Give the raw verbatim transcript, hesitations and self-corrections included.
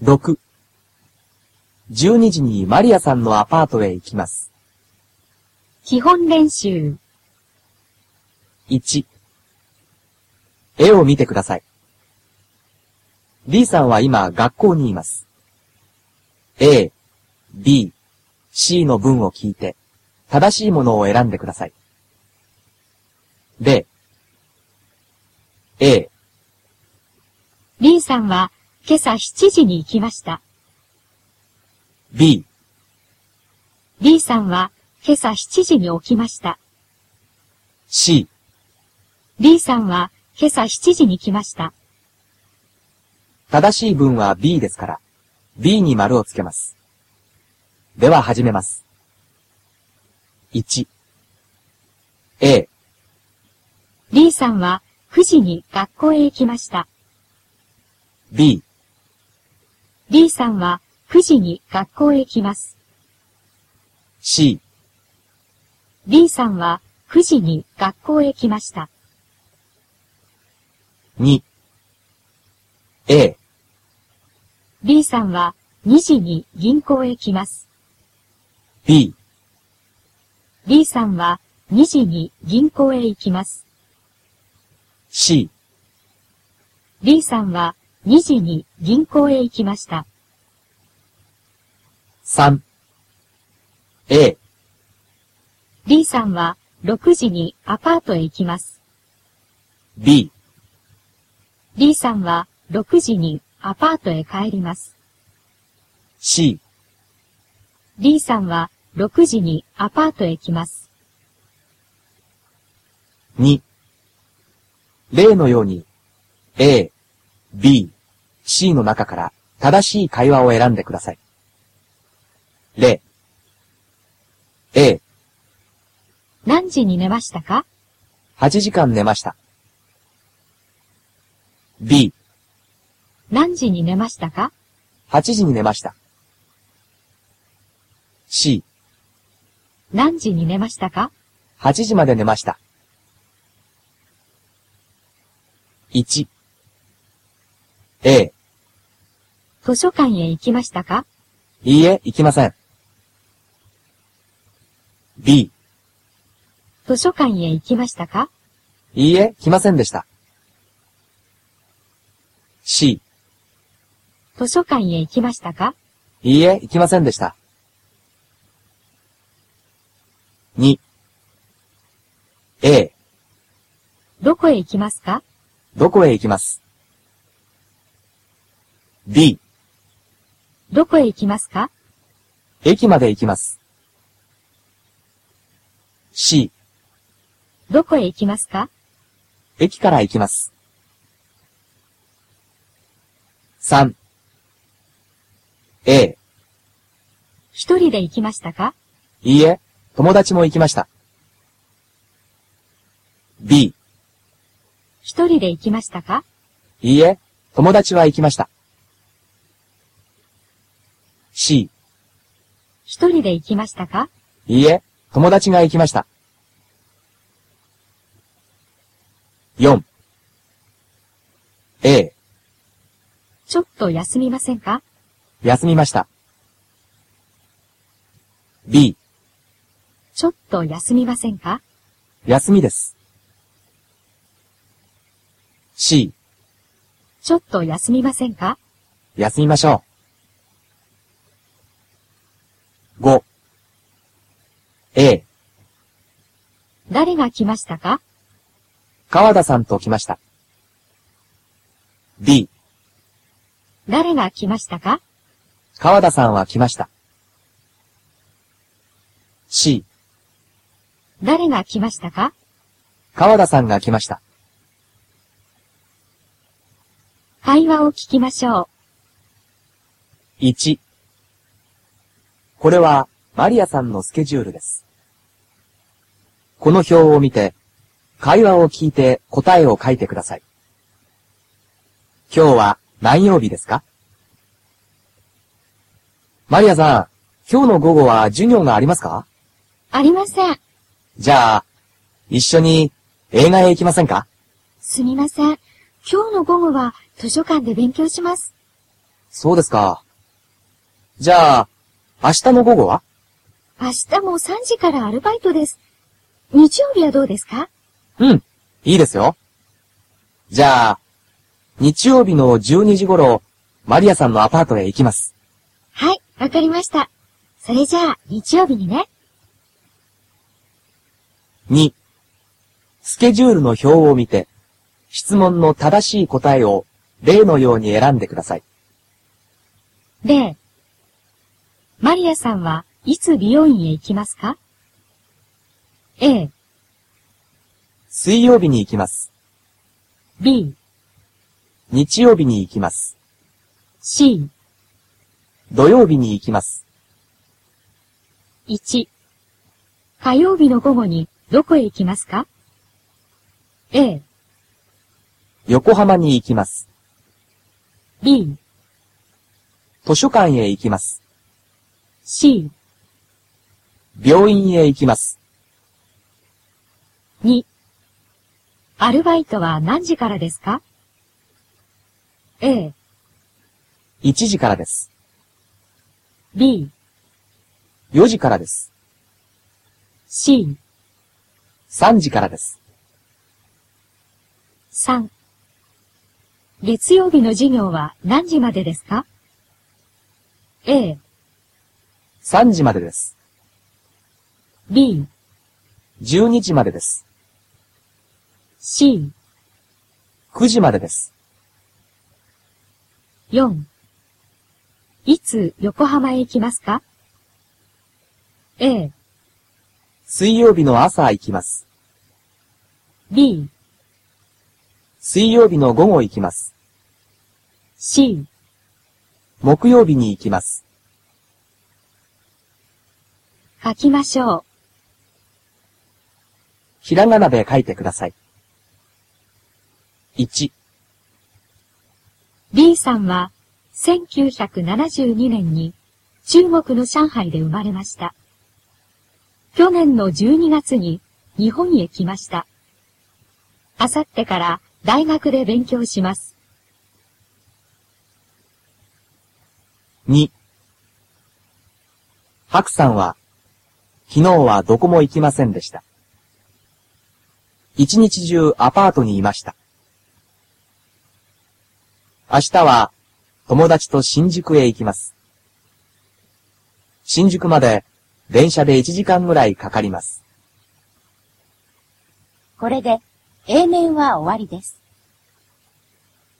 ろく、じゅうにじにマリアさんのアパートへ行きます。 基本練習。 いち、絵を見てください。D さんは今学校にいます。A、B、C の文を聞いて、正しいものを選んでください。例、A、 B さんは今朝しちじに行きました。 B、 B さんは今朝しちじに起きました。 C、 B さんは今朝しちじに来ました。 正しい文は B ですから、B に丸をつけます。では始めます。いち、A、 B さんはくじに学校へ行きました。 B、 B さんはくじに学校へ行きます。 C、 B さんはくじに学校へ来ました。 に、A、 B さんはにじに銀行へ来ます。 B、 B さんはにじに銀行へ行きます。 C、 B さんはにじに銀行へ行きました。 さん、A、 B さんはろくじにアパートへ行きます。 B、 B さんはろくじにアパートへ帰ります。 C、 D さんはろくじにアパートへ来ます。 に、例のように A、B、C の中から正しい会話を選んでください。例、A、 何時に寝ましたか？ はちじかん寝ました。B、 何時に寝ましたか？ はちじに寝ました。C、 何時に寝ましたか？ はちじまで寝ました。いち、A、 図書館へ行きましたか？ いいえ、行きません。B、 図書館へ行きましたか？ いいえ、来ませんでした。C、 図書館へ行きましたか？ いいえ、行きませんでした。に、A、 どこへ行きますか？ どこへ行きます。B、 どこへ行きますか？ 駅まで行きます。C、 どこへ行きますか？ 駅から行きます。さん、A、 一人で行きましたか？ いいえ、友達も行きました。B、 一人で行きましたか？ いいえ、友達は行きました。C、 一人で行きましたか？ いいえ、友達が行きました。よん、A、 ちょっと休みませんか？ 休みました。B、 ちょっと休みませんか？ 休みです。C、 ちょっと休みませんか？ 休みましょう。ご、A、 誰が来ましたか？ 川田さんと来ました。B、 誰が来ましたか？ 川田さんは来ました。C、 誰が来ましたか？ 川田さんが来ました。 会話を聞きましょう。 いち、これはマリアさんのスケジュールです。この表を見て、会話を聞いて答えを書いてください。今日は何曜日ですか？マリアさん、今日の午後は授業がありますか？ ありません。 じゃあ、一緒に映画へ行きませんか？ すみません。今日の午後は図書館で勉強します。 そうですか。じゃあ、明日の午後は？ 明日もさんじからアルバイトです。日曜日はどうですか？ うん、いいですよ。じゃあ、日曜日のじゅうにじ頃、マリアさんのアパートへ行きます。 はい、わかりました。それじゃあ、日曜日にね。 に、スケジュールの表を見て、質問の正しい答えを例のように選んでください。 例、マリアさんはいつ美容院へ行きますか？ A、 水曜日に行きます。 B、 日曜日に行きます。 C、 土曜日に行きます。 いち、火曜日の午後にどこへ行きますか？ A、 横浜に行きます。 B、 図書館へ行きます。 C、 病院へ行きます。 に、アルバイトは何時からですか？ A、 いちじからです。 B、 よじからです。 C、 さんじからです。 さん、月曜日の授業は何時までですか？ A、 さんじまでです。 B、 じゅうにじまでです。 C、 くじまでです。 よん、いつ横浜へ行きますか？ A、 水曜日の朝行きます。 B、 水曜日の午後行きます。 C、 木曜日に行きます。 書きましょう。 ひらがなで書いてください。いち、 B さんはせんきゅうひゃくななじゅうにねんに中国の上海で生まれました。去年のじゅうにがつに日本へ来ました。あさってから大学で勉強します。 に、白さんは昨日はどこも行きませんでした。一日中アパートにいました。明日は友達と新宿へ行きます。新宿まで電車でいちじかんぐらいかかります。 これで A 面は終わりです。